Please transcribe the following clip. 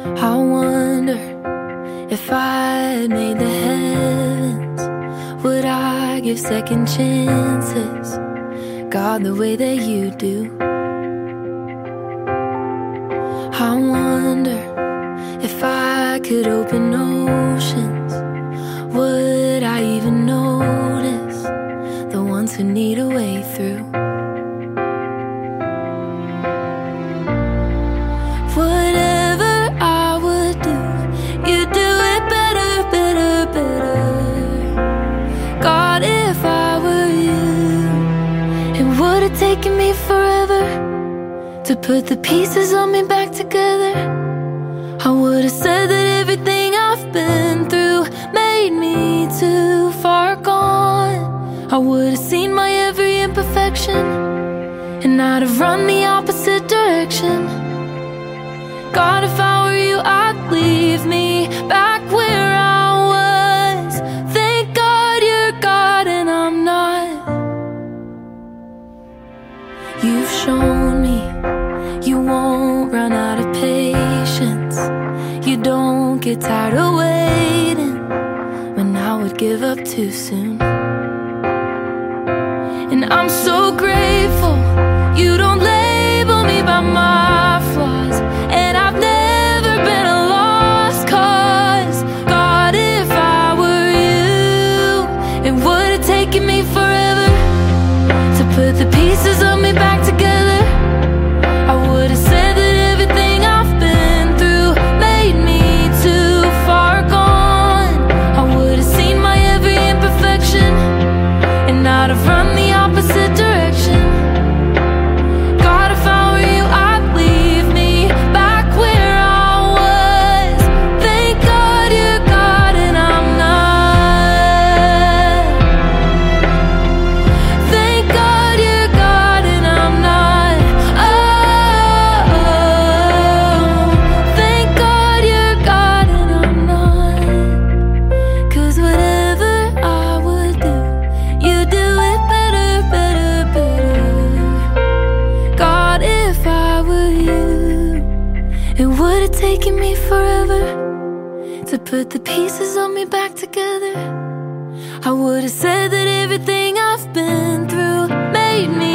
I wonder if I made the heavens, would I give second chances, God, the way that you do? I wonder if I could open oceans, would I even notice the ones who need a way through? Whatever I would do, you do it better, better, better. God, if I were you, it would have taken me forever to put the pieces of me back together. I would have said that everything I've been through made me too far gone. I would have seen my every imperfection, and I'd have run the opposite direction. God, if I were you, I'd leave me back where I was. Thank God you're God and I'm not. You've shown me you won't run out of patience. You don't get tired of waiting when I would give up too soon. And I'm so grateful you don't label me by my flaws, and I've never been a lost cause. God, if I were you, it would have taken me forever to put the pieces of me back together. I would have said that everything I've been through made me too far gone. I would have seen my every imperfection, and I'd have run the opposite direction. God, if I were you, I'd leave me back where I was. Thank God you're God and I'm not. Thank God you're God and I'm not. Oh, thank God you're God and I'm not. 'Cause whatever I would do, you do it better, better, better. God, if I were you, it would have taken me forever to put the pieces of me back together. I would have said that everything I've been through made me